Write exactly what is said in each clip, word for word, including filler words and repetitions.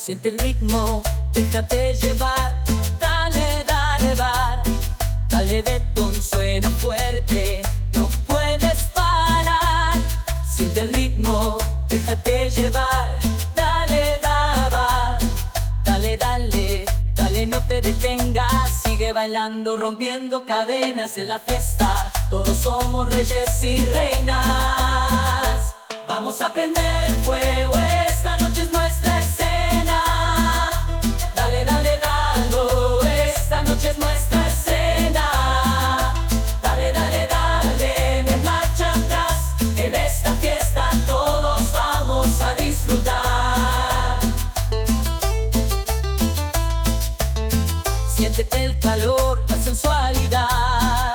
Siente el ritmo, déjate llevar. Dale, dale, bar. Dale de ton, suena fuerte, no puedes parar. Siente el ritmo, déjate llevar. Dale, dale, bar. Dale, dale, dale, no te detengas. Sigue bailando, rompiendo cadenas en la fiesta. Todos somos reyes y reinas. Vamos a prender fuego, esta noche es nuestra escena. Dale, dale, dalo, esta noche es nuestra escena. Dale, dale, dale, no hay marcha atrás. En esta fiesta todos vamos a disfrutar. Siéntete el calor, la sensualidad.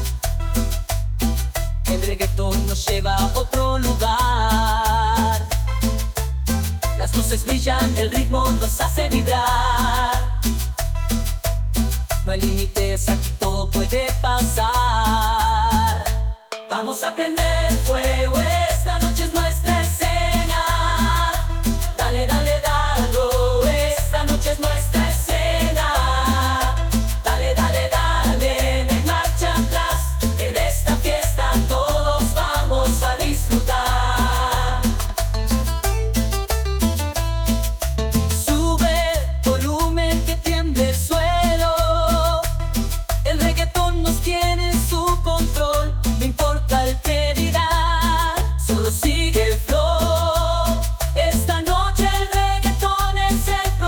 El reggaetón nos lleva a otro lugar. Las luces brillan, el ritmo nos hace vibrar. No hay límites, aquí todo puede pasar. Vamos a prender fuego.